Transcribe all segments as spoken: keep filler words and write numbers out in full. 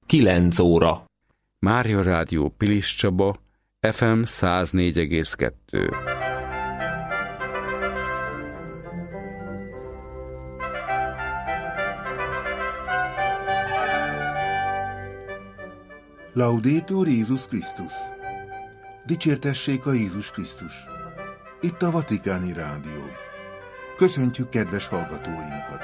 kilenc óra. Mária Rádió Pilis Csaba, ef em száz négy egész kettő. Laudetur Jézus Krisztus! Dicsértessék a Jézus Krisztus! Itt a Vatikáni Rádió. Köszöntjük kedves hallgatóinkat!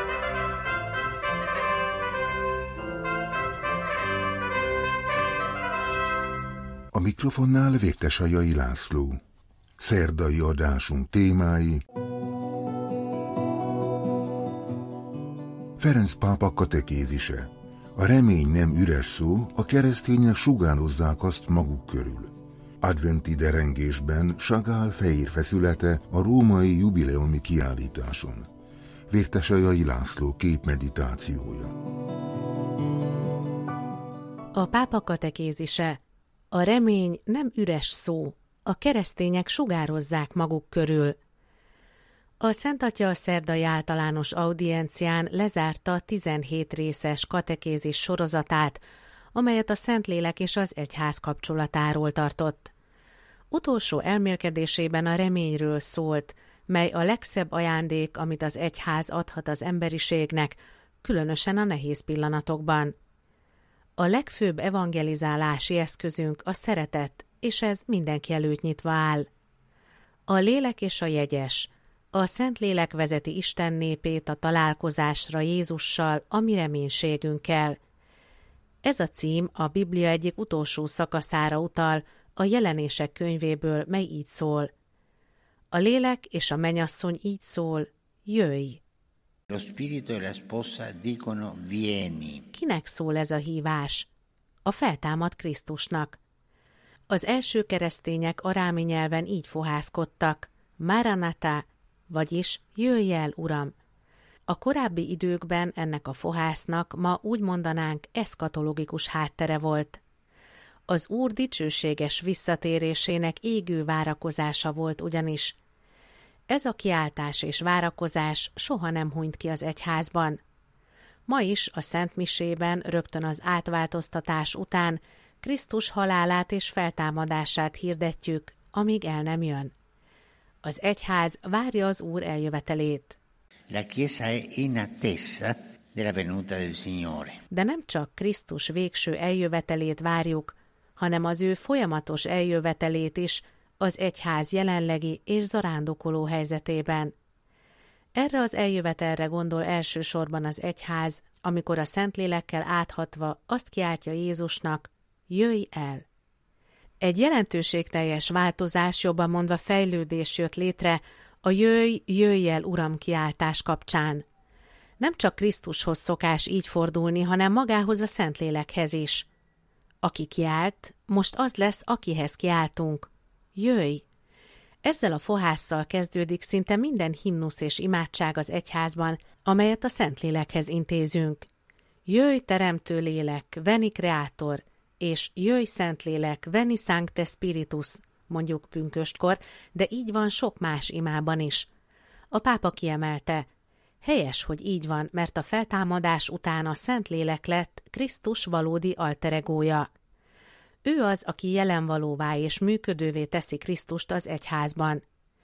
A mikrofonnál Vértesajai László. Szerdai adásunk témái: Ferenc pápa katekézise. A remény nem üres szó, a keresztények sugározzák azt maguk körül. Adventi derengésben Chagall fehér feszülete a római jubileumi kiállításon. Vértesajai László képmeditációja. A pápa katekézise. A remény nem üres szó, a keresztények sugározzák maguk körül. A Szent Atya a szerdai általános audiencián lezárta tizenhét részes katekézis sorozatát, amelyet a Szentlélek és az egyház kapcsolatáról tartott. Utolsó elmélkedésében a reményről szólt, mely a legszebb ajándék, amit az egyház adhat az emberiségnek, különösen a nehéz pillanatokban. A legfőbb evangelizálási eszközünk a szeretet, és ez mindenki előtt nyitva áll. A lélek és a jegyes. A Szentlélek vezeti Isten népét a találkozásra Jézussal, a mi reménységünkkel. Ez a cím a Biblia egyik utolsó szakaszára utal, a Jelenések könyvéből, mely így szól. A lélek és a mennyasszony így szól: jöjj! Lo spirito e la sposa dicono vieni. Kinek szól ez a hívás? A feltámadt Krisztusnak. Az első keresztények arámi nyelven így fohászkodtak: Maranatha, vagyis jöjj el, Uram! A korábbi időkben ennek a fohásznak ma úgy mondanánk eszkatológikus háttere volt. Az Úr dicsőséges visszatérésének égő várakozása volt ugyanis. Ez a kiáltás és várakozás soha nem hunyt ki az egyházban. Ma is a Szent Misében rögtön az átváltoztatás után Krisztus halálát és feltámadását hirdetjük, amíg el nem jön. Az egyház várja az Úr eljövetelét. La Chiesa è in attesa della venuta del Signore. De nem csak Krisztus végső eljövetelét várjuk, hanem az ő folyamatos eljövetelét is az egyház jelenlegi és zarándokoló helyzetében. Erre az eljövetelre gondol elsősorban az egyház, amikor a Szentlélekkel áthatva azt kiáltja Jézusnak: jöjj el! Egy jelentőségteljes változás, jobban mondva fejlődés jött létre a jöjj, jöjj el, Uram kiáltás kapcsán. Nem csak Krisztushoz szokás így fordulni, hanem magához a Szentlélekhez is. Aki kiált, most az lesz, akihez kiáltunk: jöjj! Ezzel a fohásszal kezdődik szinte minden himnusz és imádság az egyházban, amelyet a Szentlélekhez intézünk. Jöjj, teremtő lélek, veni creator, és jöjj, Szentlélek, veni sancte spiritus, mondjuk pünköstkor, de így van sok más imában is. A pápa kiemelte: helyes, hogy így van, mert a feltámadás után a Szentlélek lett Krisztus valódi alteregója. Ő az, aki jelenvalóvá és működővé teszi Krisztust az egyházban.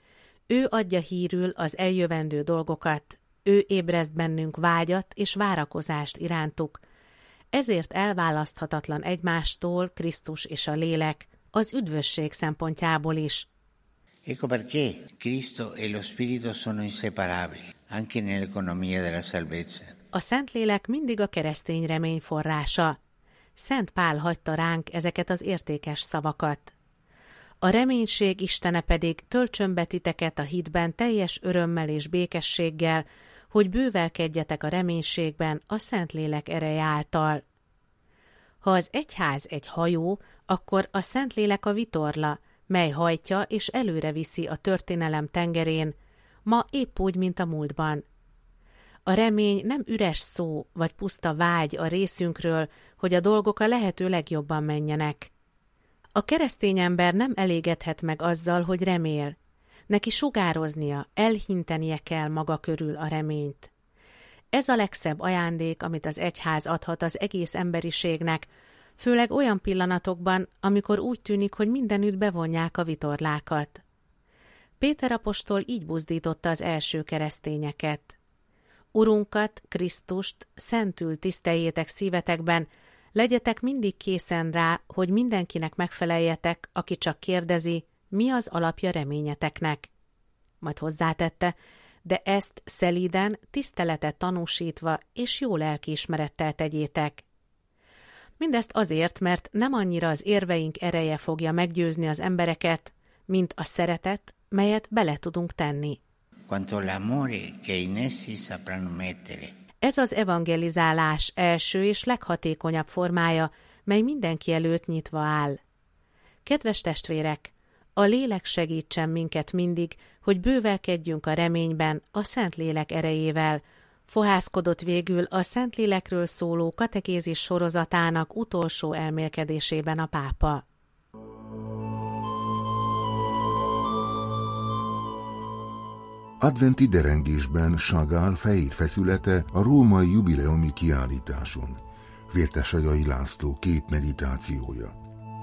Ő adja hírül az eljövendő dolgokat, ő ébreszt bennünk vágyat és várakozást irántuk. Ezért elválaszthatatlan egymástól Krisztus és a lélek, az üdvösség szempontjából is. Ecco perché Cristo e lo Spirito sono inseparabili, anche nell'economia della salvezza. A Szentlélek mindig a keresztény remény forrása. Szent Pál hagyta ránk ezeket az értékes szavakat. A reménység Istene pedig töltsön be titeket a hitben teljes örömmel és békességgel, hogy bővelkedjetek a reménységben a Szentlélek ereje által. Ha az egyház egy hajó, akkor a Szentlélek a vitorla, mely hajtja és előre viszi a történelem tengerén, ma épp úgy, mint a múltban. A remény nem üres szó vagy puszta vágy a részünkről, hogy a dolgok a lehető legjobban menjenek. A keresztény ember nem elégedhet meg azzal, hogy remél. Neki sugároznia, elhintenie kell maga körül a reményt. Ez a legszebb ajándék, amit az egyház adhat az egész emberiségnek, főleg olyan pillanatokban, amikor úgy tűnik, hogy mindenütt bevonják a vitorlákat. Péter apostol így buzdította az első keresztényeket. Urunkat, Krisztust szentül tiszteljétek szívetekben, legyetek mindig készen rá, hogy mindenkinek megfeleljetek, aki csak kérdezi, mi az alapja reményeteknek. Majd hozzátette, de ezt szelíden, tiszteletet tanúsítva és jó lelkiismerettel tegyétek. Mindezt azért, mert nem annyira az érveink ereje fogja meggyőzni az embereket, mint a szeretet, melyet bele tudunk tenni. Ez az evangelizálás első és leghatékonyabb formája, mely mindenki előtt nyitva áll. Kedves testvérek, a lélek segítsen minket mindig, hogy bővelkedjünk a reményben a Szentlélek erejével, fohászkodott végül a Szentlélekről szóló katekézis sorozatának utolsó elmélkedésében a pápa. Adventi derengésben Chagall fehér feszülete a római jubileumi kiállításon. Vértesajai László képmeditációja.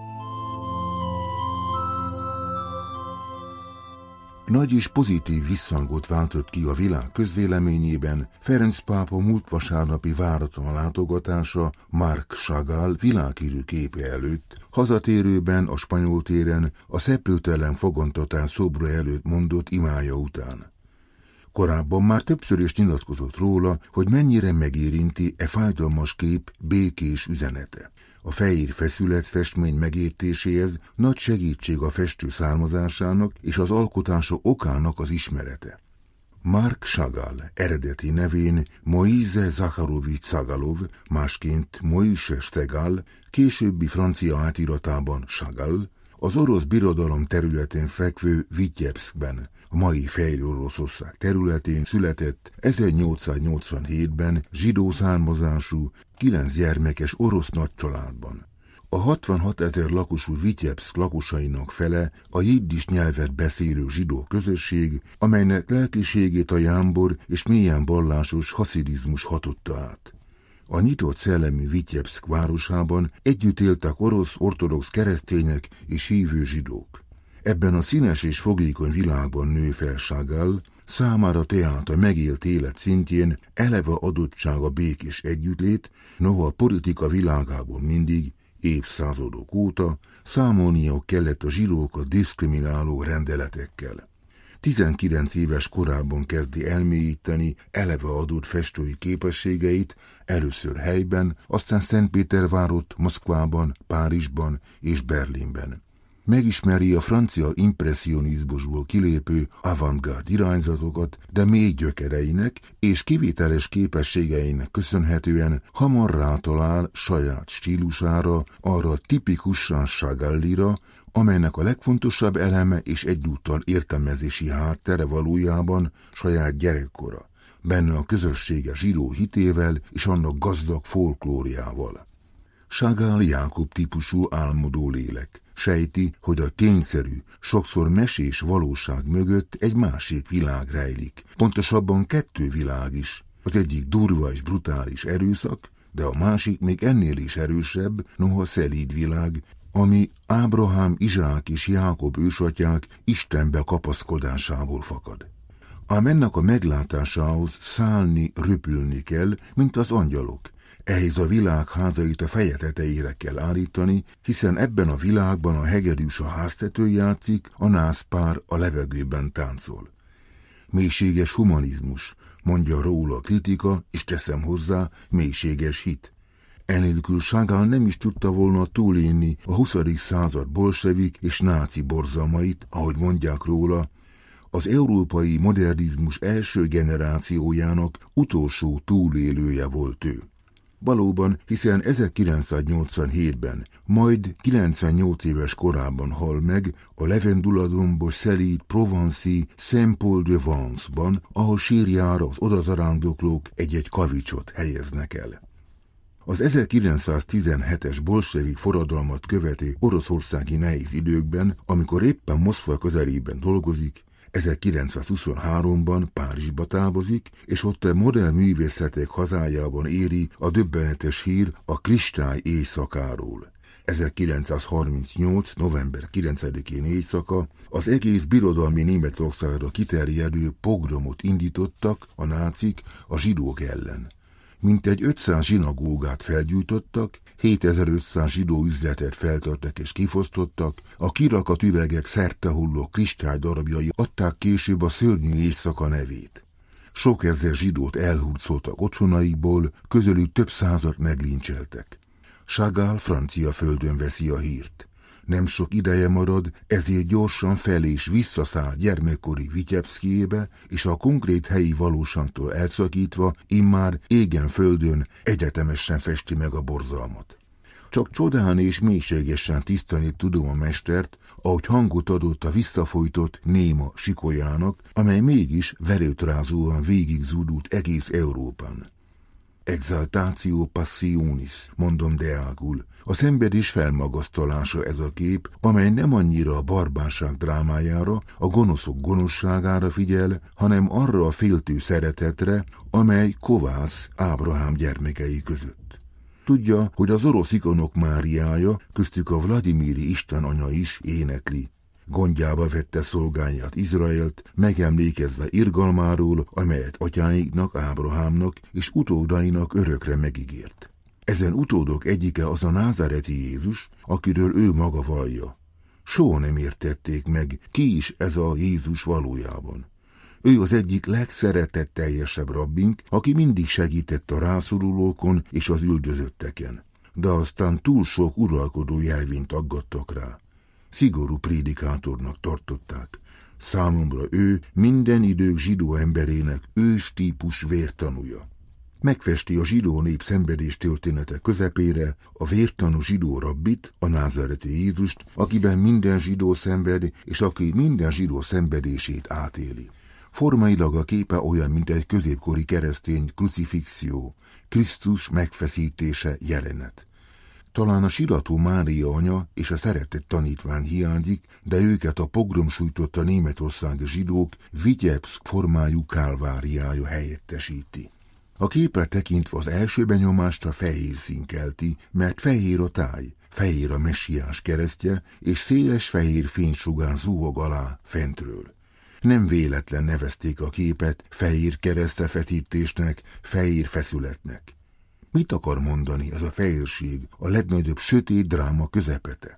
Nagy és pozitív visszhangot váltott ki a világ közvéleményében Ferenc pápa múlt vasárnapi váratlan látogatása Marc Chagall világhírű képe előtt, hazatérőben a Spanyol téren a szeplőtelen fogantatás szobra előtt mondott imája után. Korábban már többször is nyilatkozott róla, hogy mennyire megérinti e fájdalmas kép békés üzenete. A fehér feszület festmény megértéséhez nagy segítség a festő származásának és az alkotása okának az ismerete. Marc Chagall eredeti nevén Moise Zacharovics Szagalov, másként Moise Stegal, későbbi francia átiratában Chagall, az orosz birodalom területén fekvő Vityebszkben, a mai Fejlő Oroszország területén született ezernyolcszáznyolcvanhétben zsidó származású, kilenc gyermekes orosz nagycsaládban. A hatvanhat ezer lakosú Vityebszk lakosainak fele a jiddis nyelvet beszélő zsidó közösség, amelynek lelkiségét a jámbor és mélyen vallásos haszidizmus hatotta át. A nyitott szellemi Vityebszk városában együtt éltek orosz ortodox keresztények és hívő zsidók. Ebben a színes és fogékony világban nő fel Chagall, számára tehát a megélt élet szintjén eleve adottsága békés együttlét, noha a politika világában mindig, évszázadok óta számolnia kellett a zsidókat diszkrimináló rendeletekkel. tizenkilenc éves korában kezdi elmélyíteni eleve adott festői képességeit, először helyben, aztán Szentpétervárott, Moszkvában, Párizsban és Berlinben. Megismeri a francia impresszionizmusból kilépő avantgárd irányzatokat, de mély gyökereinek és kivételes képességeinek köszönhetően hamar rátalál saját stílusára, arra a tipikusan Chagallira, amelynek a legfontosabb eleme és egyúttal értelmezési háttere valójában saját gyerekkora, benne a közösséges zsidó hitével és annak gazdag folklóriával. Chagall Jákob típusú álmodó lélek. Sejti, hogy a tényszerű, sokszor mesés valóság mögött egy másik világ rejlik. Pontosabban kettő világ is. Az egyik durva és brutális erőszak, de a másik még ennél is erősebb, noha szelíd világ, ami Ábrahám, Izsák és Jákob ősatyák Istenbe kapaszkodásából fakad. Ám ennek a meglátásához szállni, röpülni kell, mint az angyalok. Ehhez a világ házait a feje tetejére kell állítani, hiszen ebben a világban a hegedűs a háztetőn játszik, a nászpár a levegőben táncol. Mélységes humanizmus, mondja róla a kritika, és teszem hozzá, mélységes hit. Enélkül Chagall nem is tudta volna túlélni a huszadik század bolsevik és náci borzalmait, ahogy mondják róla, az európai modernizmus első generációjának utolsó túlélője volt ő. Valóban, hiszen ezerkilencszáznyolcvanhétben, majd kilencvennyolc éves korában hal meg a levenduladombos szelíd Provenci Saint-Paul-de-Vence-ban, ahol sírjára az odazarándoklók egy-egy kavicsot helyeznek el. Az ezerkilencszáztizenhetes bolsevik forradalmat követő oroszországi nehéz időkben, amikor éppen Moszkva közelében dolgozik, ezerkilencszázhuszonháromban Párizsba távozik, és ott a modern művészetek hazájában éri a döbbenetes hír a kristály éjszakáról. ezerkilencszázharmincnyolc. november kilencedikén éjszaka az egész birodalmi Németországra kiterjedő pogromot indítottak a nácik a zsidók ellen. Mintegy ötszáz zsinagógát felgyújtottak, hétezer-ötszáz zsidó üzletet feltörtek és kifosztottak, a kirakat üvegek szertehulló kristálydarabjai adták később a szörnyű éjszaka nevét. Sok ezer zsidót elhurcoltak otthonaikból, közülük több százat meglincseltek. Chagall francia földön veszi a hírt. Nem sok ideje marad, ezért gyorsan fel és visszaszáll gyermekkori Vityebszkijébe, és a konkrét helyi valóságtól elszakítva immár égen földön egyetemesen festi meg a borzalmat. Csak csodán és mélységesen tisztani tudom a mestert, ahogy hangot adott a visszafolytott néma sikolyának, amely mégis verőtrázóan végigzúdult egész Európán. Exaltatio passionis, mondom deágul. A szenvedés felmagasztalása ez a kép, amely nem annyira a barbárság drámájára, a gonoszok gonoszságára figyel, hanem arra a féltő szeretetre, amely kovász Ábrahám gyermekei között. Tudja, hogy az orosz ikonok Máriája, köztük a Vladimiri istenanya is énekli. Gondjába vette szolgáját Izraelt, megemlékezve irgalmáról, amelyet atyáiknak, Ábrahámnak és utódainak örökre megígért. Ezen utódok egyike az a názáreti Jézus, akiről ő maga vallja. Soha nem értették meg, ki is ez a Jézus valójában. Ő az egyik legszeretetteljesebb rabbink, aki mindig segített a rászorulókon és az üldözötteken. De aztán túl sok uralkodó jelvényt aggattak rá. Szigorú prédikátornak tartották. Számomra ő minden idők zsidó emberének ős típus vértanúja. Megfesti a zsidó nép szenvedés története közepére a vértanú zsidó rabbit, a názáreti Jézust, akiben minden zsidó szenved, és aki minden zsidó szenvedését átéli. Formailag a képe olyan, mint egy középkori keresztény krucifixió, Krisztus megfeszítése jelenet. Talán a sirató Mária anya és a szeretett tanítvány hiányzik, de őket a pogrom sújtotta németországi zsidók Vityebszk formájú kálváriája helyettesíti. A képre tekintve az első benyomást a fehér szín kelti, mert fehér a táj, fehér a messiás keresztje, és széles fehér fénysugár zuhog alá fentről. Nem véletlen nevezték a képet fehér keresztefeszítésnek, fehér feszületnek. Mit akar mondani ez a fehérség, a legnagyobb sötét dráma közepete?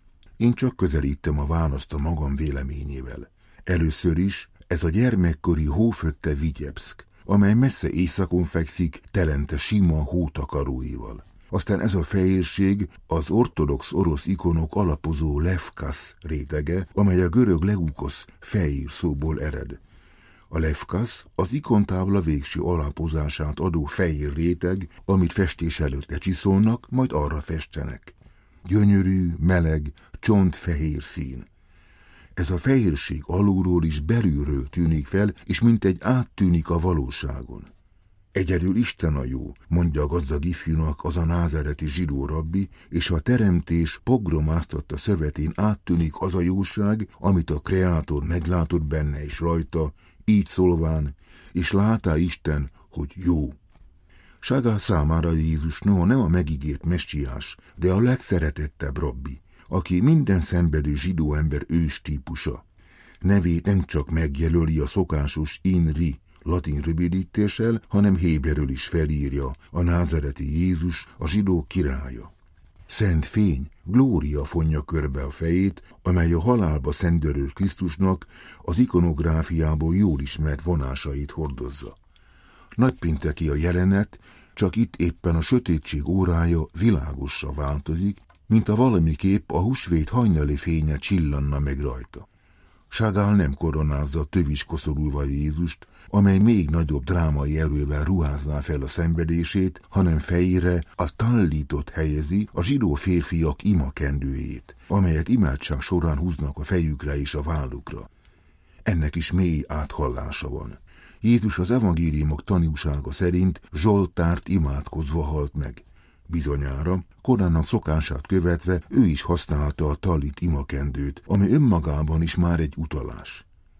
Én csak közelítem a választ a magam véleményével. Először is ez a gyermekkori hófötte Vityebszk, amely messze északon fekszik, telente sima hótakaróival. Aztán ez a fehérség az ortodox orosz ikonok alapozó lefkasz rétege, amely a görög leukosz fehér szóból ered. A lefkasz az ikontábla végső alapozását adó fehér réteg, amit festés előtt lecsiszolnak, majd arra festenek. Gyönyörű, meleg, csontfehér szín. Ez a fehérség alulról is belülről tűnik fel, és mintegy áttűnik a valóságon. Egyedül Isten a jó, mondja a gazdag ifjúnak az a názáreti zsidó rabbi, és a teremtés pogromáztatta szövetén áttűnik az a jóság, amit a kreátor meglátott benne és rajta, így szólván, és látá Isten, hogy jó. Chagall számára Jézus noha nem a megígért messiás, de a legszeretettebb rabbi, aki minden szenvedő zsidó ember ős típusa. Nevét nem csak megjelöli a szokásos in-ri latin rövidítéssel, hanem héberül is felírja, a názáreti Jézus, a zsidók királya. Szent fény, glória fonja körbe a fejét, amely a halálba szendörült Krisztusnak az ikonográfiából jól ismert vonásait hordozza. Nagypénteki a jelenet, csak itt éppen a sötétség órája világossá változik, mint a valamiképp a húsvét hajnali fénye csillanna meg rajta. Chagall nem koronázza tövis koszorúval Jézust, amely még nagyobb drámai erővel ruházná fel a szenvedését, hanem fejére a tallitot helyezi, a zsidó férfiak imakendőjét, amelyet imádság során húznak a fejükre és a vállukra. Ennek is mély áthallása van. Jézus az evangéliumok tanúsága szerint Zsoltárt imádkozva halt meg. Bizonyára, korának szokását követve ő is használta a tallit imakendőt, ami önmagában is már egy utalás.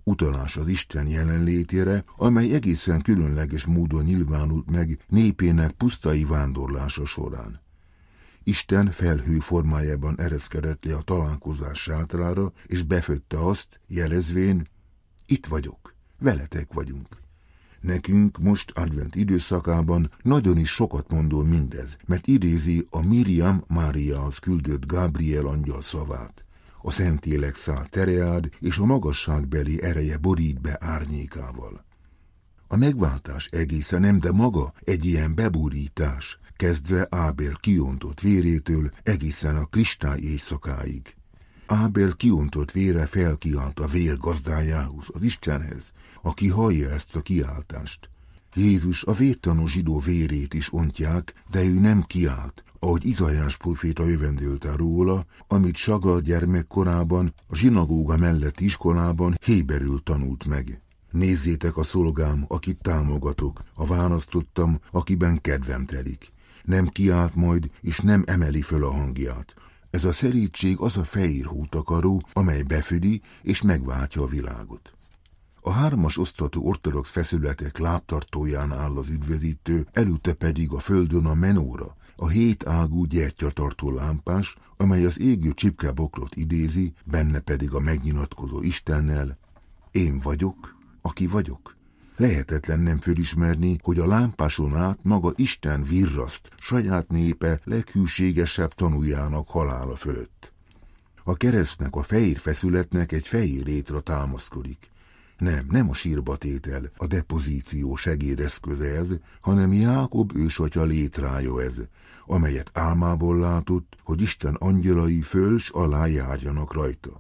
utalás az Isten jelenlétére, amely egészen különleges módon nyilvánult meg népének pusztai vándorlása során. Isten felhő formájában ereszkedett le a találkozás sátrára, és befötte azt, jelezvén, itt vagyok, veletek vagyunk. Nekünk most advent időszakában nagyon is sokat mondó mindez, mert idézi a Miriam Máriához küldött Gábriel angyal szavát. A Szentlélek száll tereád, és a magasságbeli ereje borít be árnyékával. A megváltás egészen nem, de maga egy ilyen beborítás, kezdve Ábel kiontott vérétől egészen a kristály éjszakáig. Ábel kiontott vére felkiált a vér gazdájához, az Istenhez, aki hallja ezt a kiáltást. Jézus a vértanú zsidó vérét is ontják, de ő nem kiált, ahogy Izaiás próféta jövendőlte róla, amit Sagal gyermekkorában a zsinagóga melletti iskolában héberül tanult meg. Nézzétek a szolgám, akit támogatok, a választottam, akiben kedvem telik. Nem kiált majd, és nem emeli föl a hangját. Ez a szerítség az a fehér hótakaró, amely befödi és megváltja a világot. A hármas osztatú ortodox feszületek lábtartóján áll az üdvözítő, előtte pedig a földön a menóra, a hét ágú gyertyatartó lámpás, amely az égő csipkebokrot idézi, benne pedig a megnyilatkozó Istennel. Én vagyok, aki vagyok. Lehetetlen nem fölismerni, hogy a lámpáson át maga Isten virraszt saját népe leghűségesebb tanújának halála fölött. A keresztnek, a fehér feszületnek egy fehér létre támaszkodik. Nem, nem a sírba tétel, a depozíció segédeszköze ez, hanem Jákob ősatya létrája ez, amelyet álmából látott, hogy Isten angyalai föl s alá járjanak rajta.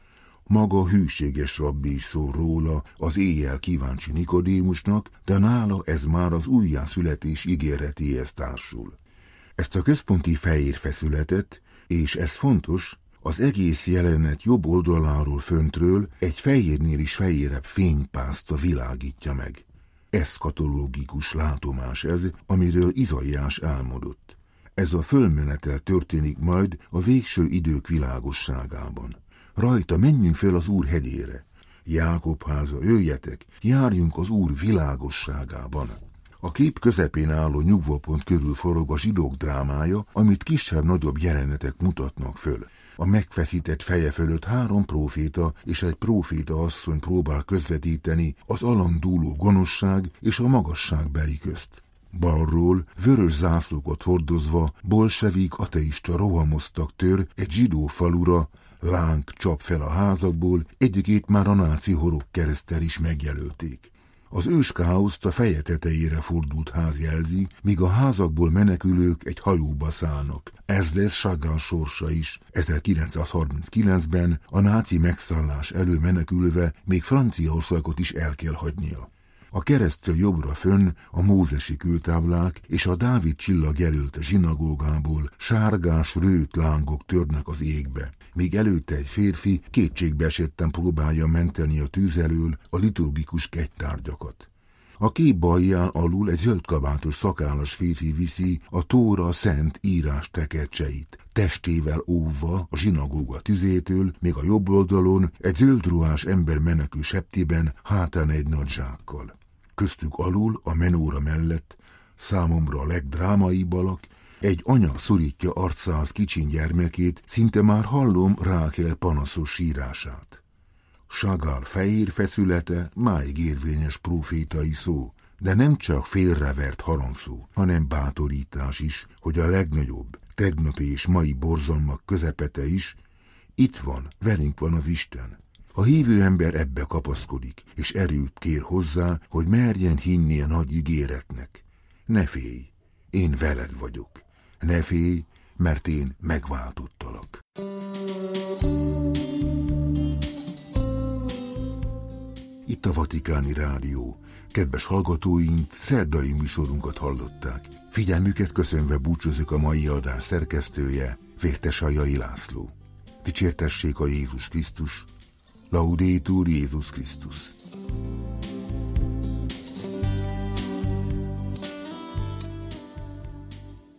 Maga hűséges rabbi is szól róla az éjjel kíváncsi Nikodémusnak, de nála ez már az újjászületés ígéretéhez társul. Ezt a központi fehér feszületet, és ez fontos, az egész jelenet jobb oldaláról föntről egy fehérnél is fehérebb fénypászta világítja meg. Eszkatológikus látomás ez, amiről Izaiás álmodott. Ez a fölmenetel történik majd a végső idők világosságában. Rajta menjünk fel az Úr hegyére. Jákob háza, jöjjetek, járjunk az Úr világosságában. A kép közepén álló nyugvópont körül forog a zsidók drámája, amit kisebb-nagyobb jelenetek mutatnak föl. A megfeszített feje fölött három próféta és egy próféta asszony próbál közvetíteni az alandúló gonoszság és a magasságbeli közt. Balról, vörös zászlókat hordozva, bolsevik ateista rohamoztak tör egy zsidó falura, láng csap fel a házakból, egyikét már a náci horogkereszttel is megjelölték. Az ős káoszt a feje tetejére fordult ház jelzi, míg a házakból menekülők egy hajóba szállnak. Ez lesz Chagall sorsa is. ezerkilencszázharminckilencben a náci megszállás elől menekülve még Franciaországot is el kell hagynia. A keresztől jobbra fönn a mózesi kőtáblák és a Dávid csillag jelölte zsinagógából sárgás rőt lángok törnek az égbe, míg előtte egy férfi kétségbe esetten próbálja menteni a tűz elől a liturgikus kegytárgyakat. A kép balján alul egy zöldkabátos szakállas férfi viszi a Tóra szent írás tekercseit, testével óvva a zsinagóga tüzétől, még a jobb oldalon egy zöldruhás ember menekül septében, hátán egy nagy zsákkal. Köztük alul, a menóra mellett, számomra a legdrámaibb alak, egy anya szorítja arcához kicsin gyermekét, szinte már hallom Rákel panaszos sírását. Chagall fehér feszülete máig érvényes prófétai szó, de nem csak félrevert harangszó, hanem bátorítás is, hogy a legnagyobb, tegnapi és mai borzalmak közepete is, itt van, velünk van az Isten. A hívő ember ebbe kapaszkodik, és erőt kér hozzá, hogy merjen hinni a nagy ígéretnek. Ne félj, én veled vagyok. Ne félj, mert én megváltottalak. Itt a Vatikáni Rádió. Kedves hallgatóink, szerdai műsorunkat hallották. Figyelmüket köszönve búcsúzik a mai adás szerkesztője, Vértesajai László. Dicsértessék a Jézus Krisztus, Laudetur Jézus Krisztus.